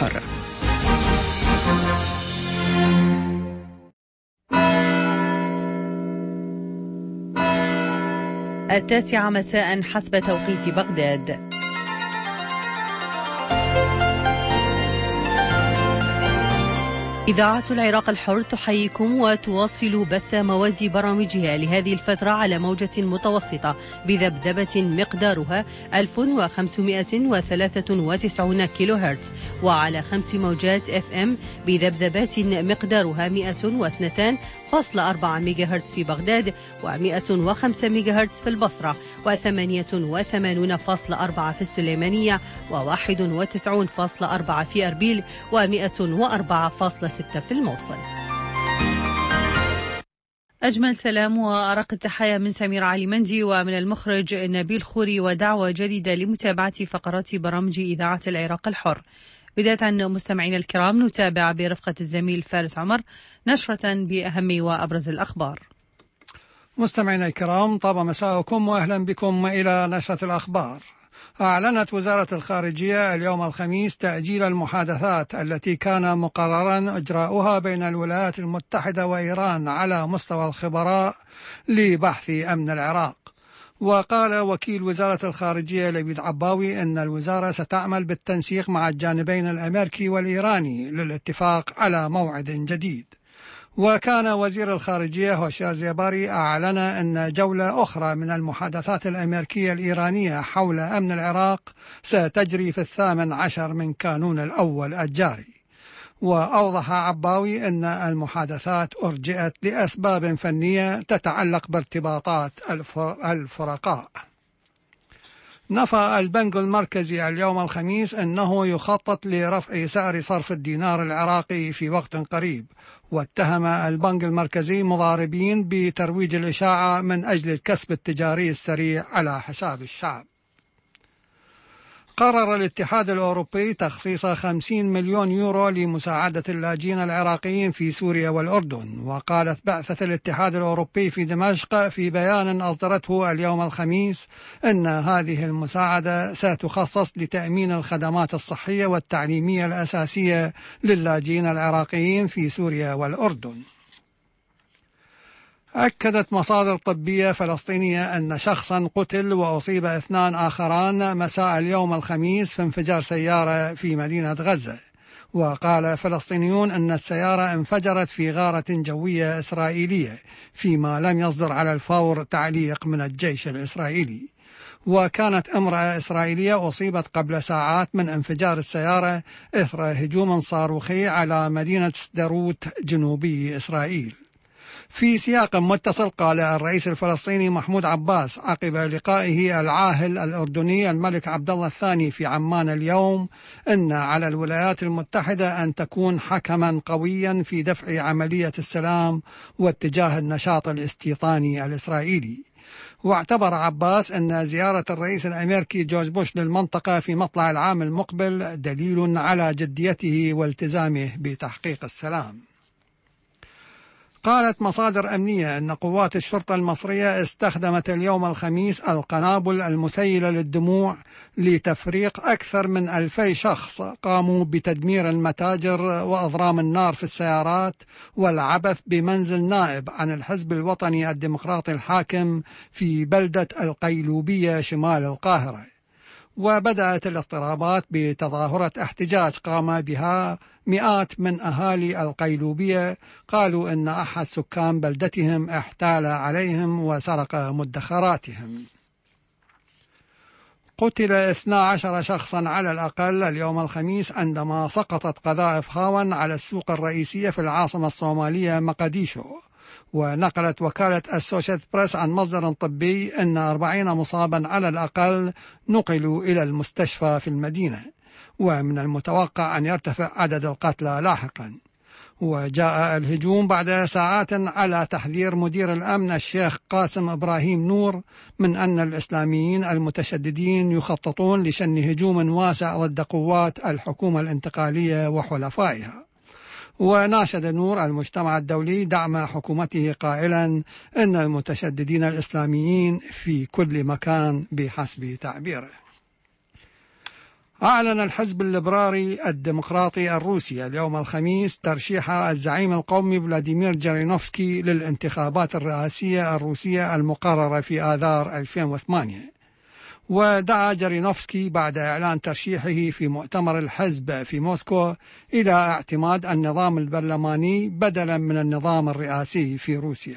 الحر. التاسعة مساء حسب توقيت بغداد. إذاعة العراق الحر تحييكم وتواصل بث مواد برامجها لهذه الفترة على موجة متوسطة بذبذبة مقدارها 1593 كيلو هرتز، وعلى 5 موجات FM بذبذبات مقدارها 102.4 ميجا هرتز في بغداد، و105 ميجا هرتز في البصرة، و88.4 في السليمانية، و91.4 في أربيل، و104.6 في الموصل. أجمل سلام وأرق التحايا من سمير علي مندي ومن المخرج نبيل خوري، ودعوة جديدة لمتابعة فقرات برامج إذاعة العراق الحر. بداية مستمعين الكرام نتابع برفقة الزميل فارس عمر نشرة بأهم وأبرز الأخبار. مستمعينا الكرام، طاب مساءكم وأهلا بكم إلى نشرة الأخبار. أعلنت وزارة الخارجية اليوم الخميس تأجيل المحادثات التي كان مقررا إجراؤها بين الولايات المتحدة وإيران على مستوى الخبراء لبحث أمن العراق. وقال وكيل وزارة الخارجية لبيد عباوي أن الوزارة ستعمل بالتنسيق مع الجانبين الأمريكي والإيراني للاتفاق على موعد جديد. وكان وزير الخارجية هوشيار زيباري أعلن أن جولة أخرى من المحادثات الأمريكية الإيرانية حول أمن العراق ستجري في 18 من كانون الأول الجاري. وأوضح عباوي أن المحادثات أرجئت لأسباب فنية تتعلق بارتباطات الفرقاء. نفى البنك المركزي اليوم الخميس أنه يخطط لرفع سعر صرف الدينار العراقي في وقت قريب، واتهم البنك المركزي مضاربين بترويج الإشاعة من أجل الكسب التجاري السريع على حساب الشعب. قرر الاتحاد الأوروبي تخصيص 50 مليون يورو لمساعدة اللاجئين العراقيين في سوريا والأردن. وقالت بعثة الاتحاد الأوروبي في دمشق في بيان أصدرته اليوم الخميس أن هذه المساعدة ستخصص لتأمين الخدمات الصحية والتعليمية الأساسية للاجئين العراقيين في سوريا والأردن. أكدت مصادر طبية فلسطينية أن شخصا قتل وأصيب 2 آخران مساء اليوم الخميس في انفجار سيارة في مدينة غزة. وقال فلسطينيون أن السيارة انفجرت في غارة جوية إسرائيلية، فيما لم يصدر على الفور تعليق من الجيش الإسرائيلي. وكانت امرأة إسرائيلية أصيبت قبل ساعات من انفجار السيارة إثر هجوم صاروخي على مدينة سدروت جنوبي إسرائيل. في سياق متصل قال الرئيس الفلسطيني محمود عباس عقب لقائه العاهل الأردني الملك عبد الله الثاني في عمان اليوم أن على الولايات المتحدة أن تكون حكما قويا في دفع عملية السلام واتجاه النشاط الاستيطاني الإسرائيلي. واعتبر عباس أن زيارة الرئيس الأمريكي جورج بوش للمنطقة في مطلع العام المقبل دليل على جديته والتزامه بتحقيق السلام. قالت مصادر أمنية أن قوات الشرطة المصرية استخدمت اليوم الخميس القنابل المسيلة للدموع لتفريق أكثر من 2000 شخص قاموا بتدمير المتاجر وأضرام النار في السيارات والعبث بمنزل نائب عن الحزب الوطني الديمقراطي الحاكم في بلدة القيلوبية شمال القاهرة. وبدأت الاضطرابات بتظاهرة احتجاج قام بها مئات من أهالي القيلوبية، قالوا إن أحد سكان بلدتهم احتال عليهم وسرق مدخراتهم. قتل 12 شخصا على الأقل اليوم الخميس عندما سقطت قذائف هاون على السوق الرئيسية في العاصمة الصومالية مقديشو. ونقلت وكالة أسوشيتد بريس عن مصدر طبي أن 40 مصابا على الأقل نقلوا إلى المستشفى في المدينة، ومن المتوقع أن يرتفع عدد القتلى لاحقا. وجاء الهجوم بعد ساعات على تحذير مدير الأمن الشيخ قاسم إبراهيم نور من أن الإسلاميين المتشددين يخططون لشن هجوم واسع ضد قوات الحكومة الانتقالية وحلفائها. وناشد نور المجتمع الدولي دعم حكومته قائلا إن المتشددين الإسلاميين في كل مكان بحسب تعبيره. أعلن الحزب الليبرالي الديمقراطي الروسي اليوم الخميس ترشيح الزعيم القومي فلاديمير جيرينوفسكي للانتخابات الرئاسية الروسية المقررة في آذار 2008. ودعا جيرينوفسكي بعد إعلان ترشيحه في مؤتمر الحزب في موسكو إلى اعتماد النظام البرلماني بدلا من النظام الرئاسي في روسيا.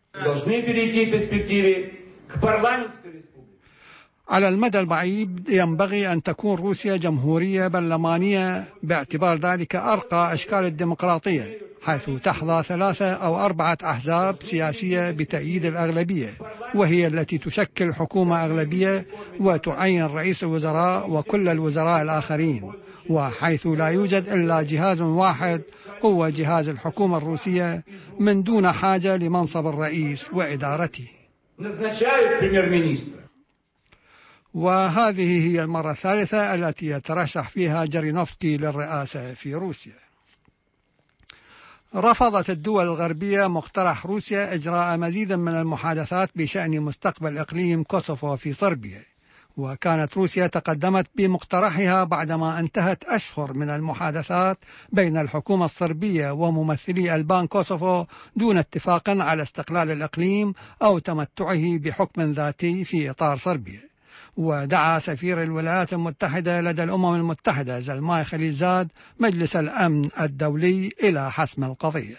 على المدى البعيد ينبغي أن تكون روسيا جمهورية برلمانية باعتبار ذلك أرقى أشكال الديمقراطية، حيث تحظى 3 أو 4 أحزاب سياسية بتأييد الأغلبية، وهي التي تشكل حكومة أغلبية وتعين رئيس الوزراء وكل الوزراء الآخرين، وحيث لا يوجد إلا جهاز واحد هو جهاز الحكومة الروسية من دون حاجة لمنصب الرئيس وإدارته. وهذه هي المرة الثالثة التي يترشح فيها جيرينوفسكي للرئاسة في روسيا. رفضت الدول الغربية مقترح روسيا إجراء مزيد من المحادثات بشأن مستقبل إقليم كوسوفو في صربيا، وكانت روسيا تقدمت بمقترحها بعدما انتهت أشهر من المحادثات بين الحكومة الصربية وممثلي ألبان كوسوفو دون اتفاق على استقلال الإقليم أو تمتعه بحكم ذاتي في إطار صربيا. ودعا سفير الولايات المتحدة لدى الأمم المتحدة زلماي خليلزاد مجلس الأمن الدولي إلى حسم القضية.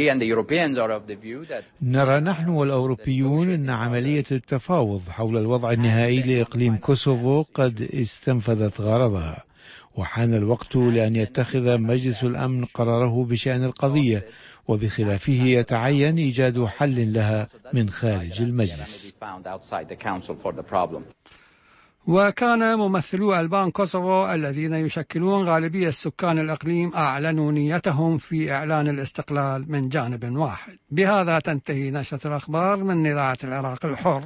نرى نحن والأوروبيون أن عملية التفاوض حول الوضع النهائي لإقليم كوسوفو قد استنفذت غرضها، وحان الوقت لأن يتخذ مجلس الأمن قراره بشأن القضية، وبخلافه يتعين إيجاد حل لها من خارج المجلس. وكان ممثلو ألبان كوسوفو الذين يشكلون غالبية سكان الإقليم أعلنوا نيتهم في إعلان الاستقلال من جانب واحد. بهذا تنتهي نشرة الأخبار من إذاعة العراق الحر.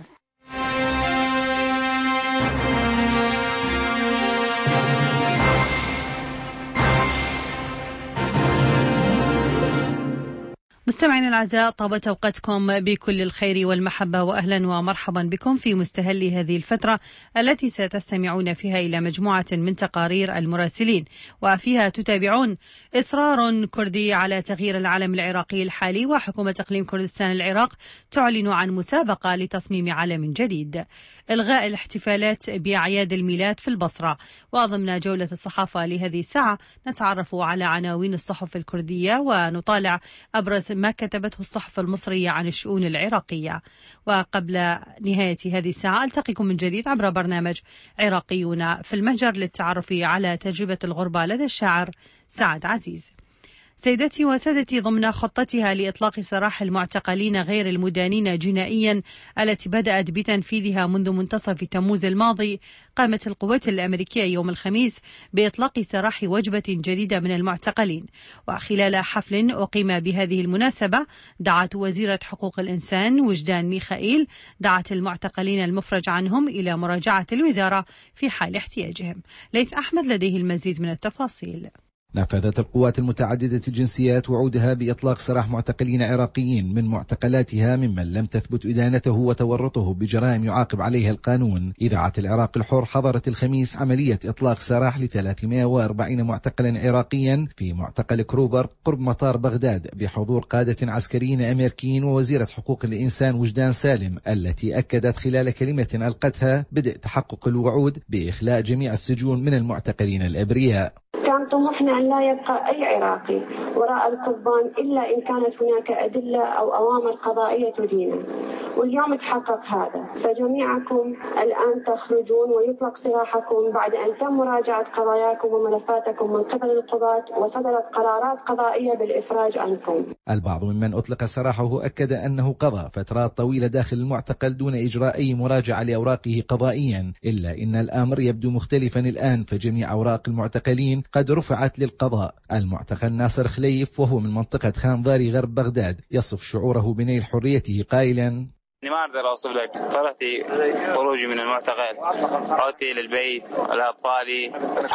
مستمعينا الأعزاء، طابت أوقاتكم بكل الخير والمحبة، وأهلا ومرحبا بكم في مستهل هذه الفترة التي ستستمعون فيها إلى مجموعة من تقارير المراسلين، وفيها تتابعون إصرار كردي على تغيير العلم العراقي الحالي، وحكومة إقليم كردستان العراق تعلن عن مسابقة لتصميم علم جديد، إلغاء الاحتفالات بأعياد الميلاد في البصرة. وضمن جولة الصحافة لهذه الساعة نتعرف على عناوين الصحف الكردية ونطالع أبرز ما كتبته الصحف المصرية عن الشؤون العراقية. وقبل نهاية هذه الساعة ألتقيكم من جديد عبر برنامج عراقيون في المهجر للتعرف على تجربة الغربة لدى الشاعر سعد عزيز. سيدتي وسادتي، ضمن خطتها لإطلاق سراح المعتقلين غير المدانين جنائيا التي بدأت بتنفيذها منذ منتصف تموز الماضي، قامت القوات الأمريكية يوم الخميس بإطلاق سراح وجبة جديدة من المعتقلين. وخلال حفل أقيم بهذه المناسبة دعت وزيرة حقوق الإنسان وجدان ميخائيل المعتقلين المفرج عنهم إلى مراجعة الوزارة في حال احتياجهم. ليث أحمد لديه المزيد من التفاصيل. نفذت القوات المتعددة الجنسيات وعودها بإطلاق سراح معتقلين عراقيين من معتقلاتها ممن لم تثبت إدانته وتورطه بجرائم يعاقب عليها القانون. إذاعة العراق الحر حضرت الخميس عملية إطلاق سراح ل 340 معتقلا عراقيا في معتقل كروبر قرب مطار بغداد بحضور قادة عسكريين أمريكيين ووزيرة حقوق الإنسان وجدان سالم، التي أكدت خلال كلمة ألقتها بدء تحقق الوعود بإخلاء جميع السجون من المعتقلين الأبرياء. كان طموحنا أن لا يبقى أي عراقي وراء القضبان إلا إن كانت هناك أدلة أو أوامر قضائية تدينه، واليوم تحقق هذا. فجميعكم الآن تخرجون ويطلق سراحكم بعد أن تم مراجعة قضاياكم وملفاتكم من قبل القضاة وصدرت قرارات قضائية بالإفراج عنكم. البعض ممن أطلق سراحه أكد أنه قضى فترات طويلة داخل المعتقل دون إجراء أي مراجعة لأوراقه قضائيا، إلا إن الأمر يبدو مختلفا الآن، فجميع أوراق المعتقلين قد رفعت للقضاء. المعتقل ناصر خليف وهو من منطقة خانضاري غرب بغداد يصف شعوره بنيل حريته قائلا: ما أقدر أوصف لك طريقتي خروجي من المعتقل، عودتي للبيت لأطفالي.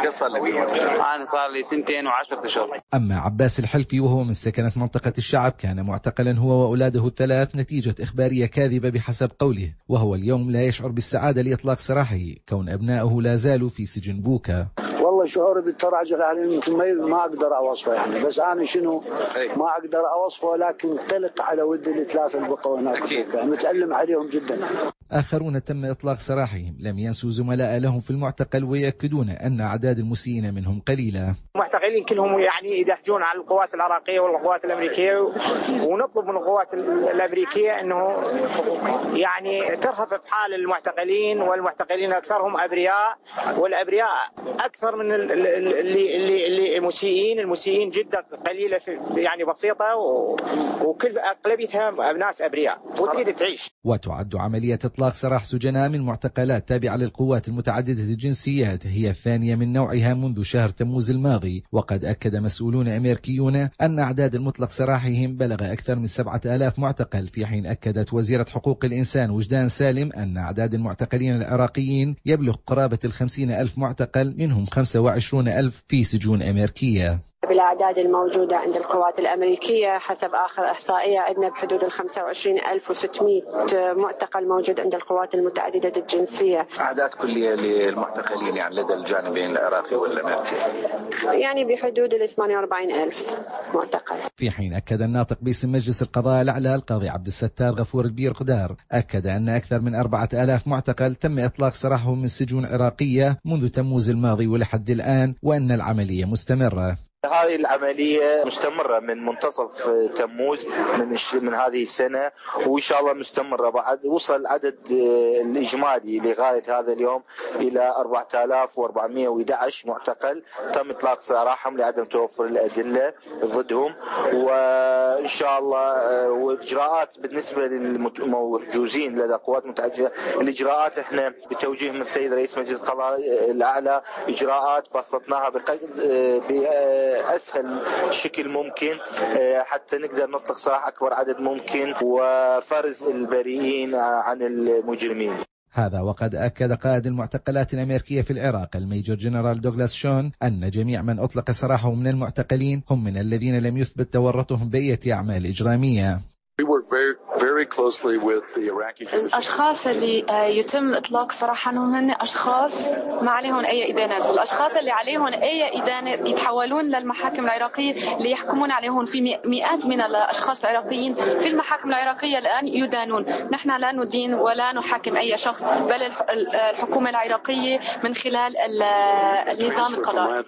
أنا صار لي 2 و10 أشهر. أما عباس الحلفي وهو من سكنة منطقة الشعب كان معتقلا هو وأولاده الثلاث نتيجة إخبارية كاذبة بحسب قوله، وهو اليوم لا يشعر بالسعادة لإطلاق سراحه كون أبنائه لا زالوا في سجن بوكا. والله شعوري بالتراجع يعني يمكن ما أقدر أوصفه يعني، بس أنا شنو ما أقدر أوصفه، لكن قلق على ود الثلاثة اللي بقوا هناك يعني، متألم عليهم جدا. آخرون تم إطلاق سراحهم لم ينسوا زملاء لهم في المعتقل ويأكدون أن أعداد المسيئين منهم قليلة. المعتقلين كلهم يعني يدهجون على القوات العراقية والقوات الأمريكية، ونطلب من القوات الأمريكية أنه يعني ترهف بحال المعتقلين، والمعتقلين أكثرهم أبرياء، والأبرياء أكثر من اللي مسيئين. المسيئين جدا قليلة يعني بسيطة، وكل أغلبيتها ناس أبرياء وتريد تعيش. وتعد عملية إطلاق سراح سجناء من معتقلات تابعة للقوات المتعددة الجنسيات هي الثانية من نوعها منذ شهر تموز الماضي، وقد أكد مسؤولون أمريكيون أن أعداد المطلق سراحهم بلغ أكثر من 7000 معتقل، في حين أكدت وزيرة حقوق الإنسان وجدان سالم أن أعداد المعتقلين العراقيين يبلغ قرابة 50,000 معتقل، منهم 25,000 في سجون أمريكية. بالأعداد الموجودة عند القوات الأمريكية حسب آخر إحصائية عندنا بحدود 25,600 معتقل موجود عند القوات المتعددة الجنسية. أعداد كلية للمعتقلين يعني لدى الجانبين العراقي والأمريكي يعني بحدود 48,000 معتقل. في حين أكد الناطق باسم مجلس القضاء الأعلى القاضي عبد الستار غفور البير قدار أكد أن أكثر من 4,000 معتقل تم إطلاق سراحهم من سجون عراقية منذ تموز الماضي ولحد الآن، وأن العملية مستمرة. هذه العملية مستمرة من منتصف تموز من هذه السنة، وإن شاء الله مستمرة بعد. وصل العدد الإجمالي لغاية هذا اليوم إلى 4411 معتقل تم إطلاق سراحهم لعدم توفر الأدلة ضدهم، وإن شاء الله وإجراءات بالنسبة للمحجوزين لدى قوات متعددة. الإجراءات إحنا بتوجيه من السيد رئيس مجلس القضاء الأعلى إجراءات بسطناها أسهل شكل ممكن حتى نقدر نطلق سراح أكبر عدد ممكن وفرز البريئين عن المجرمين. هذا وقد أكد قائد المعتقلات الأمريكية في العراق الميجور جنرال دوغلاس شون أن جميع من أطلق سراحهم من المعتقلين هم من الذين لم يثبت تورطهم بأي أعمال إجرامية. الأشخاص اللي يتم إطلاق سراحهم هن أشخاص ما عليهم أي إدانات، والأشخاص اللي عليهم أي إدانات يتحولون للمحاكم العراقية اللي يحكمون عليهم. في مئات من الأشخاص العراقيين في المحاكم العراقية الآن يدانون. نحن لا ندين ولا نحاكم أي شخص، بل الحكومة العراقية من خلال النظام القضائي.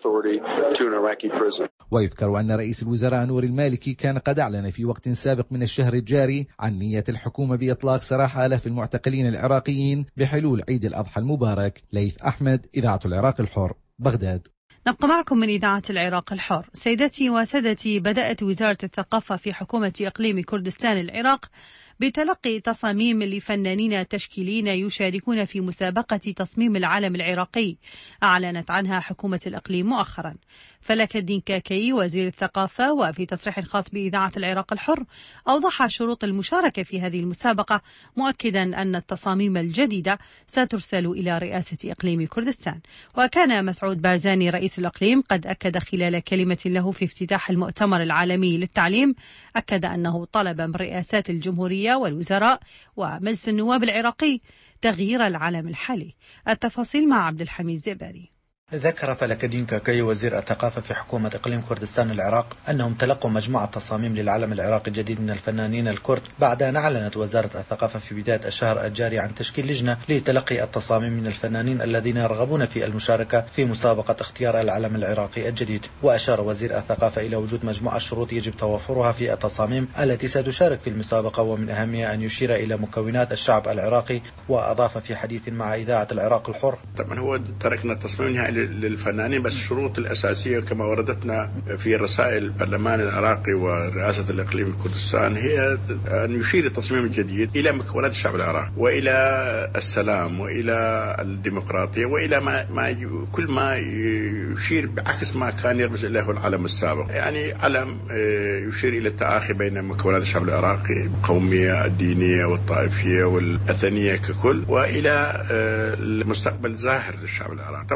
ويذكر أن رئيس الوزراء نور المالكي كان قد أعلن في وقت سابق من الشهر الجاري عن نية الحكومة بإطلاق سراح آلاف المعتقلين العراقيين بحلول عيد الأضحى المبارك. ليث أحمد، إذاعة العراق الحر، بغداد. نبقى معكم من إذاعة العراق الحر. سيدتي وسادتي، بدأت وزارة الثقافة في حكومة إقليم كردستان العراق بتلقي تصاميم لفنانين تشكيليين يشاركون في مسابقة تصميم العلم العراقي أعلنت عنها حكومة الإقليم مؤخرا. فلك الدين كاكي وزير الثقافة وفي تصريح خاص بإذاعة العراق الحر أوضح شروط المشاركة في هذه المسابقة، مؤكدا أن التصاميم الجديدة سترسل إلى رئاسة إقليم كردستان. وكان مسعود بارزاني رئيس الإقليم قد أكد خلال كلمة له في افتتاح المؤتمر العالمي للتعليم، أكد أنه طلب من رئاسات الجمهورية والوزراء ومجلس النواب العراقي تغيير العلم الحالي. التفاصيل مع عبد الحميد زباري. ذكر فلك الدين كاكي وزير الثقافة في حكومة إقليم كردستان العراق أنهم تلقوا مجموعة تصاميم للعلم العراقي الجديد من الفنانين الكرد، بعد أن أعلنت وزارة الثقافة في بداية الشهر الجاري عن تشكيل لجنة لتلقي التصاميم من الفنانين الذين يرغبون في المشاركة في مسابقة اختيار العلم العراقي الجديد. وأشار وزير الثقافة إلى وجود مجموعة شروط يجب توفرها في التصاميم التي ستشارك في المسابقة، ومن أهمها أن يشير إلى مكونات الشعب العراقي. وأضاف في حديث مع إذاعة العراق الحر: طبعا هو تركنا التصميم النهائي للفنانين، بس الشروط الأساسية كما وردتنا في رسائل البرلمان العراقي ورئاسة الإقليم كردستان هي أن يشير التصميم الجديد إلى مكونات الشعب العراقي وإلى السلام وإلى الديمقراطية وإلى كل ما يشير بعكس ما كان يرمز إليه العلم السابق، يعني علم يشير إلى التآخي بين مكونات الشعب العراقي، القومية الدينية والطائفية والأثنية ككل، وإلى المستقبل زاهر للشعب العراقي. طبعا هذا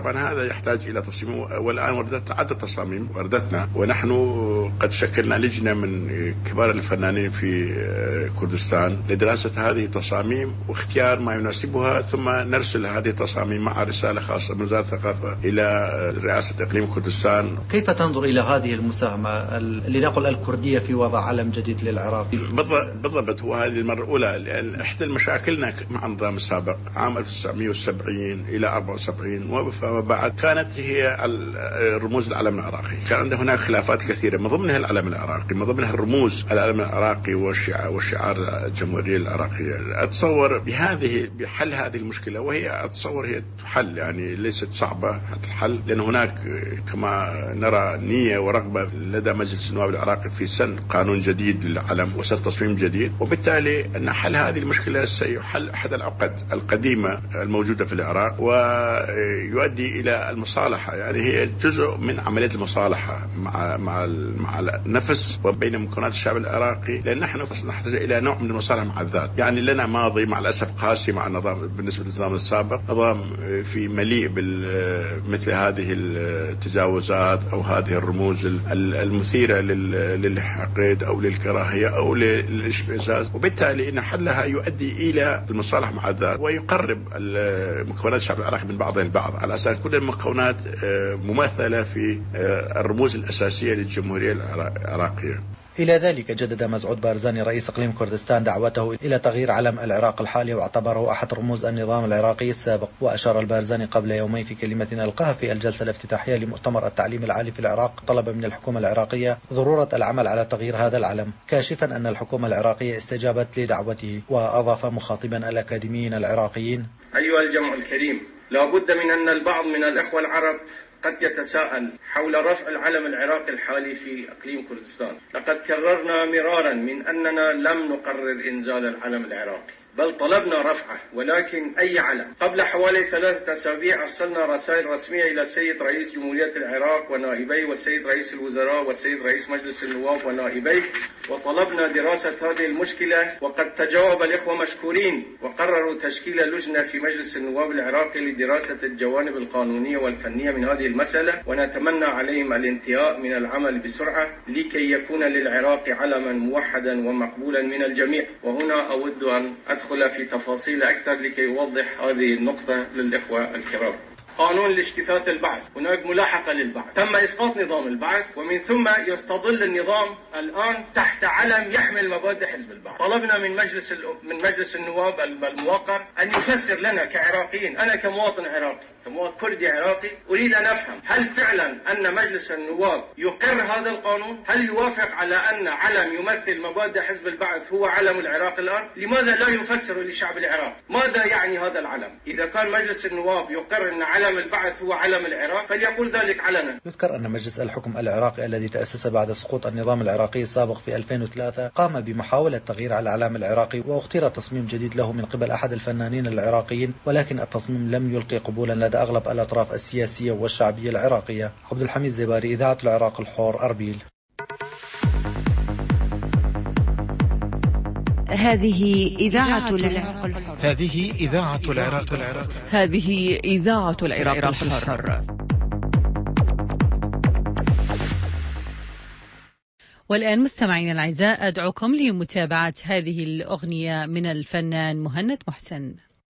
يحتاج إلى تصميم، والآن وردتنا عدة تصاميم ونحن قد شكلنا لجنة من كبار الفنانين في كردستان لدراسة هذه التصاميم واختيار ما يناسبها، ثم نرسل هذه التصاميم مع رسالة خاصة من وزارة الثقافة إلى رئاسة إقليم كردستان. كيف تنظر إلى هذه المساهمة لنقل الكردية في وضع علم جديد للعراق؟ بالضبط، هو هذه المرة الأولى، لأن إحدى مشاكلنا مع النظام السابق عام 1970 إلى 74 وفما بعد كانت هي رموز العلم العراقي، كان عندنا هناك خلافات كثيرة، من ضمنها العلم العراقي، من ضمنها الرموز العلم العراقي والشعار الجمهورية العراقية. أتصور بحل هذه المشكلة، وهي أتصور هي تحل، يعني ليست صعبة الحل، لأن هناك كما نرى نية ورغبة لدى مجلس النواب العراقي في سن قانون جديد للعلم وسن تصميم جديد، وبالتالي أن حل هذه المشكلة سيحل أحد العقد القديمة الموجودة في العراق ويؤدي إلى المصالحة، يعني هي جزء من عملية المصالحة مع النفس وبين مكونات الشعب العراقي، لأن نحن نحتاج إلى نوع من المصالحة مع الذات. يعني لنا ماضي مع الأسف قاسي مع النظام، بالنسبة للنظام السابق نظام في مليء مثل هذه التجاوزات أو هذه الرموز المثيرة للحقد أو للكراهية أو للاشمئزاز، وبالتالي إن حلها يؤدي إلى المصالحة مع الذات ويقرب مكونات الشعب العراقي من بعضها البعض، على أساس كل المكونات ممثلة في الرموز الأساسية للجمهورية العراقية. إلى ذلك جدد مسعود بارزاني رئيس إقليم كردستان دعوته إلى تغيير علم العراق الحالي، واعتبره أحد رموز النظام العراقي السابق. وأشار البارزاني قبل يومين في كلمة ألقاها في الجلسة الافتتاحية لمؤتمر التعليم العالي في العراق طلب من الحكومة العراقية ضرورة العمل على تغيير هذا العلم، كاشفا أن الحكومة العراقية استجابت لدعوته. وأضاف مخاطبا الأكاديميين العراقيين: أيها الجمع الكريم، لا بد من أن البعض من الأخوة العرب قد يتساءل حول رفع العلم العراقي الحالي في إقليم كردستان. لقد كررنا مرارا من أننا لم نقرر إنزال العلم العراقي، بل طلبنا رفعه، ولكن أي علم. قبل حوالي 3 أسابيع أرسلنا رسائل رسمية إلى السيد رئيس جمهورية العراق ونائبيه والسيد رئيس الوزراء والسيد رئيس مجلس النواب ونائبيه، وطلبنا دراسة هذه المشكلة، وقد تجاوب الإخوة مشكورين وقرروا تشكيل لجنة في مجلس النواب العراقي لدراسة الجوانب القانونية والفنية من هذه المسألة، ونتمنى عليهم الانتهاء من العمل بسرعة لكي يكون للعراق علما موحدا ومقبولا من الجميع. وهنا أود أن أدخل في تفاصيل أكثر لكي أوضح هذه النقطة للإخوة الكرام. قانون لاجتثاث البعث، هناك ملاحقة للبعث، تم إسقاط نظام البعث، ومن ثم يستظل النظام الآن تحت علم يحمل مبادئ حزب البعث. طلبنا من مجلس النواب الموقر أن يفسر لنا كعراقيين، أنا كمواطن عراقي، كمواطن كردي عراقي، أريد أن أفهم هل فعلا أن مجلس النواب يقر هذا القانون؟ هل يوافق على أن علم يمثل مبادئ حزب البعث هو علم العراق الآن؟ لماذا لا يفسر لشعب العراق ماذا يعني هذا العلم؟ إذا كان مجلس النواب يقر أن علم البعث هو علم العراق فليقول ذلك علنا. يذكر أن مجلس الحكم العراقي الذي تأسس بعد سقوط النظام العراقي السابق في 2003 قام بمحاولة تغيير على العلم العراقي، واختير تصميم جديد له من قبل أحد الفنانين العراقيين، ولكن التصميم لم يلقي قبولا لدى أغلب الأطراف السياسية والشعبية العراقية. عبد الحميد زباري، إذاعة العراق الحر، أربيل. هذه إذاعة العراق الحر. هذه إذاعة العراق الحر. هذه إذاعة العراق الحر. والآن مستمعين الأعزاء أدعوكم لمتابعة هذه الأغنية من الفنان مهند محسن.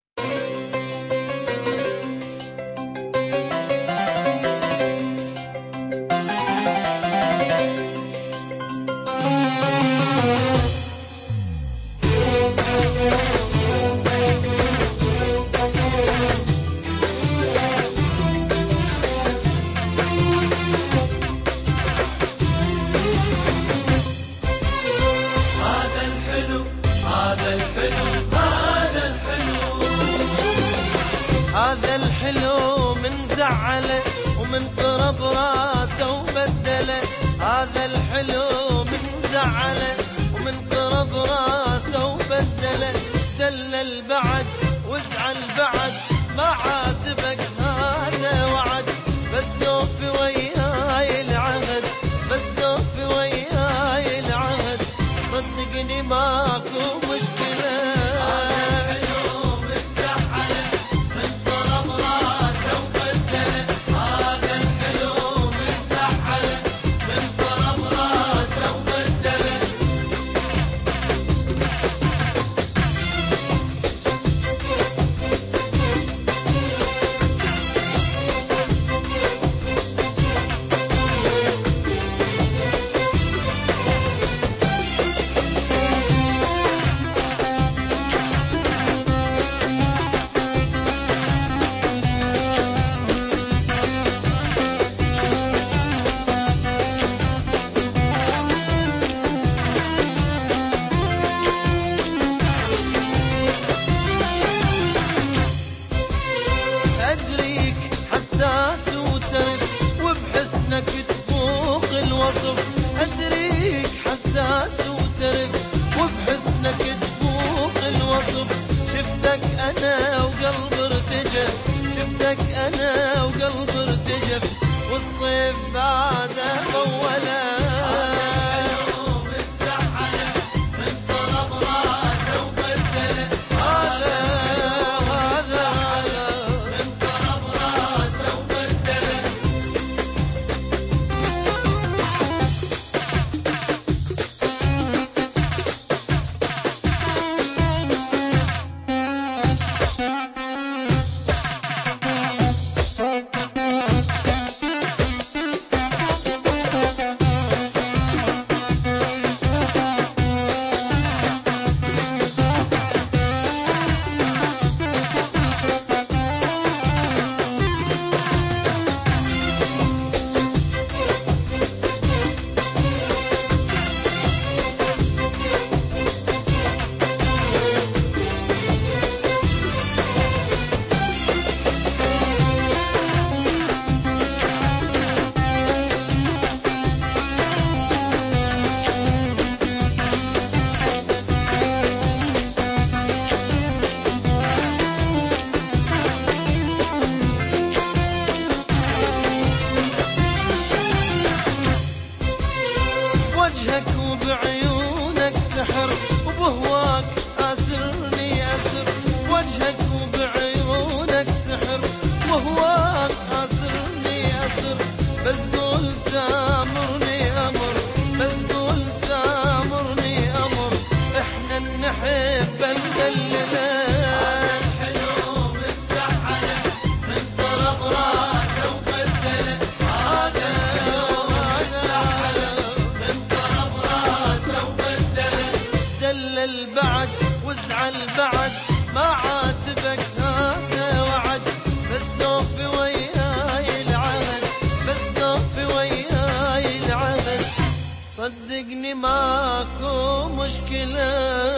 ومن قرب راسه وبدله، هذا الحلو من زعله ومن قرب راسه وبدله، دلل بعد وازعل بعد ما عاتبك هذا وعد، بس سوف وياي العهد، بس سوف وياي العهد، صدقني ماكو مشكلة. هذا الحلو من زعله من قرب راسه وبدله، الوصف، أدريك حساس وترف وبحسنك تفوق الوصف. شفتك أنا وقلب ارتجف، شفتك أنا وقلب ارتجف، والصيف بعد أولا صدقني ماكو مشكلة.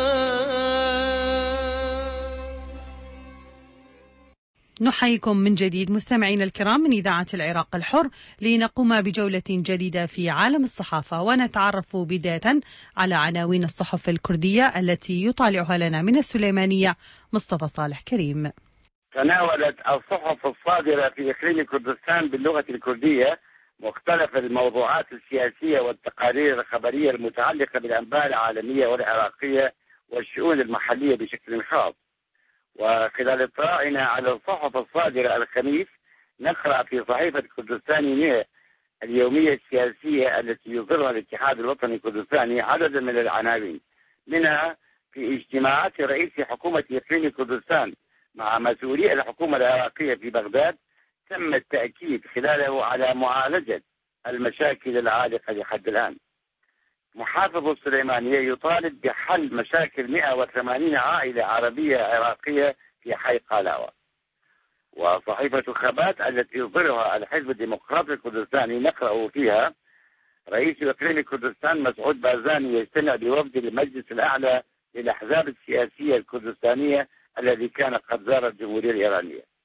نحييكم من جديد مستمعينا الكرام من إذاعة العراق الحر لنقوم بجولة جديدة في عالم الصحافة، ونتعرف بداية على عناوين الصحف الكردية التي يطالعها لنا من السليمانية مصطفى صالح كريم. تناولت الصحف الصادرة في إقليم كردستان باللغة الكردية مختلف الموضوعات السياسية والتقارير الخبرية المتعلقة بالأنباء العالمية والعراقية والشؤون المحلية بشكل خاص. وخلال اطلاعنا على الصحف الصادرة الخميس نقرأ في صحيفة كردستان يومية اليومية السياسية التي يصدرها الاتحاد الوطني الكردستاني عددا من العناوين، منها في اجتماعات رئيس حكومة إقليم كردستان مع مسؤولي الحكومة العراقية في بغداد تم التأكيد خلاله على معالجة المشاكل العالقة لحد الآن. محافظ السليمانية يطالب بحل مشاكل 180 عائلة عربية عراقية في حي قلاوة. وصحيفة خبات التي يصدرها الحزب الديمقراطي الكردستاني نقرأ فيها رئيس إقليم كردستان مسعود بارزاني يجتمع بوفد المجلس الأعلى للأحزاب السياسية الكردستانية الذي كان قد زار الجمهورية الإيرانية،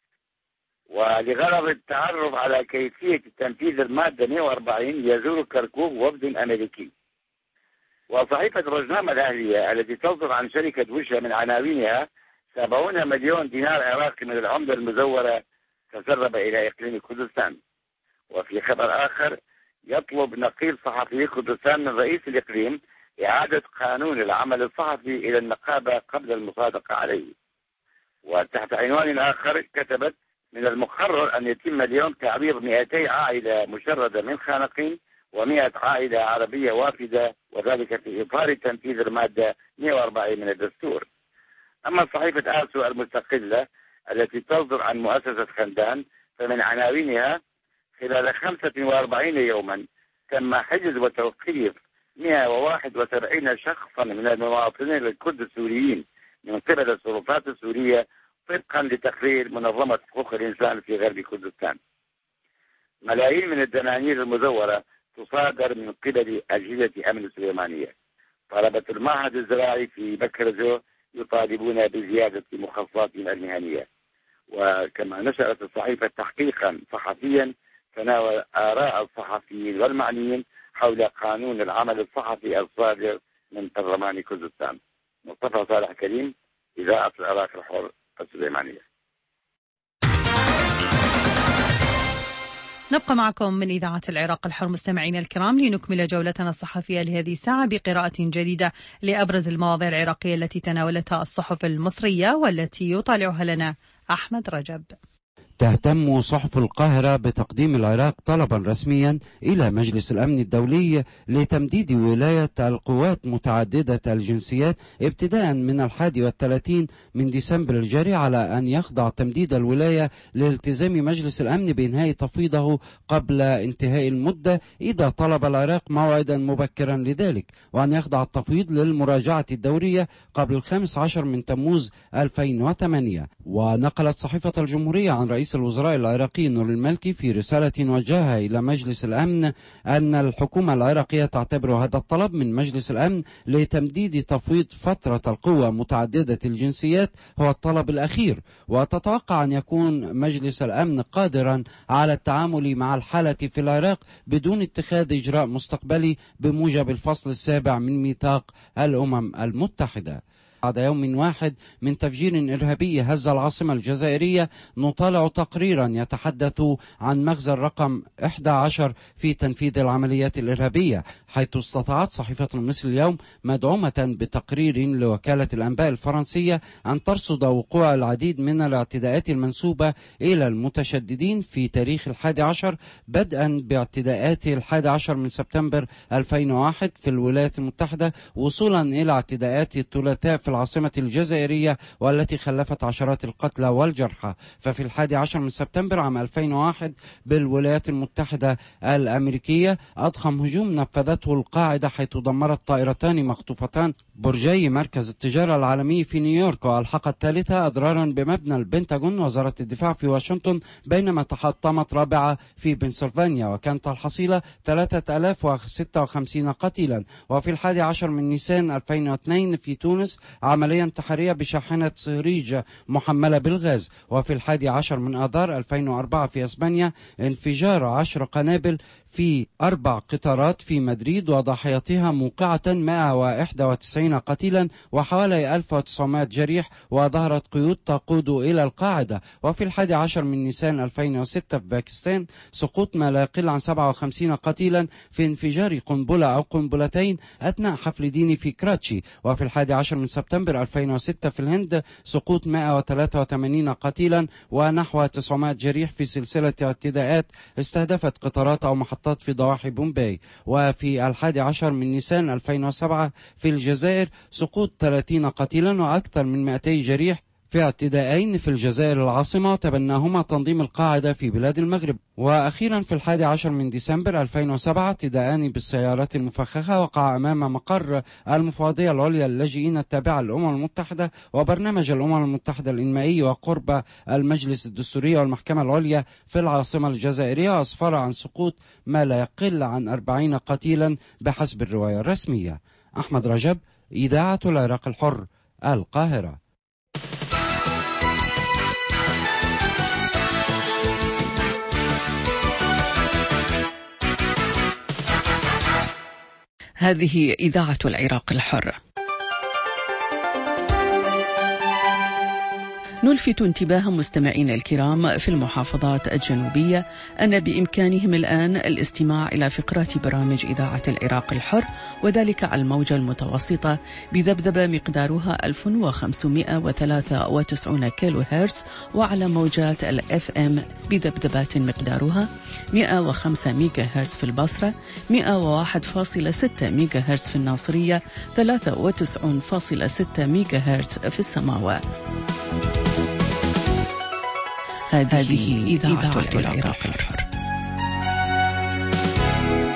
ولغرض التعرف على كيفية تنفيذ المادة 140 يزور كركوك وفد أمريكي. وصحيفة روزنامة الأهلية التي تصدر عن شركة وشا من عناوينها 70 مليون دينار عراقي من العملة المزورة تسرب إلى إقليم كردستان. وفي خبر آخر يطلب نقيب صحفي كردستان من رئيس الإقليم إعادة قانون العمل الصحفي إلى النقابة قبل المصادقة عليه. وتحت عنوان آخر كتبت من المقرر أن يتم اليوم تعويض 200 عائلة مشردة من خانقين و100 عائلة عربية وافدة، وذلك في إطار تنفيذ المادة 140 من الدستور. أما صحيفة آسو المستقلة التي تصدر عن مؤسسة خندان فمن عناوينها خلال 45 يوما تم حجز وتوقيف 171 شخصا من المواطنين الكرد السوريين من قبل السلطات السورية طبقا لتقرير منظمة حقوق الإنسان في غرب كردستان. ملايين من الدنانير المزورة تصادر من قبل أجهزة أمن السليمانية. طلبة المعهد الزراعي في بكرجو يطالبون بزيادة مخصصاتهم المهنية. وكما نشرت الصحيفة تحقيقا صحفيا تناول آراء الصحفيين والمعنيين حول قانون العمل الصحفي الصادر من برلمان كردستان. مصطفى صالح كريم، إذاعة العراق الحر، السليمانية. نبقى معكم من إذاعة العراق الحر مستمعينا الكرام لنكمل جولتنا الصحفية لهذه الساعة بقراءة جديدة لأبرز المواضيع العراقية التي تناولتها الصحف المصرية والتي يطالعها لنا أحمد رجب. تهتم صحف القاهرة بتقديم العراق طلبا رسميا إلى مجلس الأمن الدولي لتمديد ولاية القوات متعددة الجنسيات ابتداء من 31 من ديسمبر الجاري، على أن يخضع تمديد الولاية لالتزام مجلس الأمن بإنهاء تفويضه قبل انتهاء المدة إذا طلب العراق موعدا مبكرا لذلك، وأن يخضع التفويض للمراجعة الدورية قبل 15 من تموز 2008. ونقلت صحيفة الجمهورية عن رئيس الوزراء العراقي نور المالكي في رسالة وجهها إلى مجلس الأمن أن الحكومة العراقية تعتبر هذا الطلب من مجلس الأمن لتمديد تفويض فترة القوة متعددة الجنسيات هو الطلب الأخير، وتتوقع أن يكون مجلس الأمن قادرا على التعامل مع الحالة في العراق بدون اتخاذ إجراء مستقبلي بموجب الفصل 7 من ميثاق الأمم المتحدة. بعد يوم واحد من تفجير إرهابي هز العاصمة الجزائرية، نطالع تقريرا يتحدث عن مخزن رقم 11 في تنفيذ العمليات الإرهابية، حيث استطاعت صحيفة المصري اليوم مدعومة بتقرير لوكالة الأنباء الفرنسية أن ترصد وقوع العديد من الاعتداءات المنسوبة إلى المتشددين في تاريخ 11 بدءا باعتداءات 11 من سبتمبر 2001 في الولايات المتحدة، وصولا إلى اعتداءات الثلاثاء في العاصمة الجزائرية والتي خلفت عشرات القتلى والجرحى. ففي 11 من سبتمبر عام 2001 بالولايات المتحدة الأمريكية أضخم هجوم نفذته القاعدة، حيث دمرت طائرتان مخطوفتان برجي مركز التجارة العالمي في نيويورك، وألحقت ثالثة أضرارا بمبنى البنتاغون وزارة الدفاع في واشنطن، بينما تحطمت رابعة في بنسلفانيا، وكانت الحصيلة 3056 قتيلا. وفي 11 من نيسان 2002 في تونس عملية انتحارية بشاحنة صهريج محملة بالغاز. وفي 11 من آذار 2004 في اسبانيا انفجار 10 قنابل في 4 قطارات في مدريد، وضحيتها موقعة 191 قتيلا وحوالي 1900 جريح، وظهرت قيود تقود إلى القاعدة. وفي 11 من نيسان 2006 في باكستان سقوط ما لا يقل عن 57 قتيلا في انفجار قنبلة أو قنبلتين أثناء حفل ديني في كراتشي. وفي 11 من سبتمبر 2006 في الهند سقوط 183 قتيلا ونحو 900 جريح في سلسلة اعتداءات استهدفت قطارات أو محطات في ضواحي بومباي. وفي 11 من نيسان 2007 في الجزائر سقوط 30 قتيلا وأكثر من 200 جريح في اعتداءين في الجزائر العاصمة تبناهما تنظيم القاعدة في بلاد المغرب. وأخيرا في 11 من ديسمبر 2007 اعتداءان بالسيارات المفخخة وقع أمام مقر المفوضية العليا للاجئين التابعة للأمم المتحدة وبرنامج الأمم المتحدة الإنمائي وقرب المجلس الدستوري والمحكمة العليا في العاصمة الجزائرية، وأسفر عن سقوط ما لا يقل عن 40 قتيلا بحسب الرواية الرسمية. أحمد رجب، إذاعة العراق الحر، القاهرة. هذه إذاعة العراق الحر. نلفت انتباه مستمعينا الكرام في المحافظات الجنوبية أن بإمكانهم الآن الاستماع إلى فقرات برامج إذاعة العراق الحر، وذلك على الموجة المتوسطة بذبذبة مقدارها 1593 كيلو هرتز، وعلى موجات الFM بذبذبات مقدارها 105 ميجا هرتز في البصرة، 101.6 ميجا هرتز في الناصرية، 93.6 ميجا هرتز في السماوة. هذه إذاعة العراق الحر.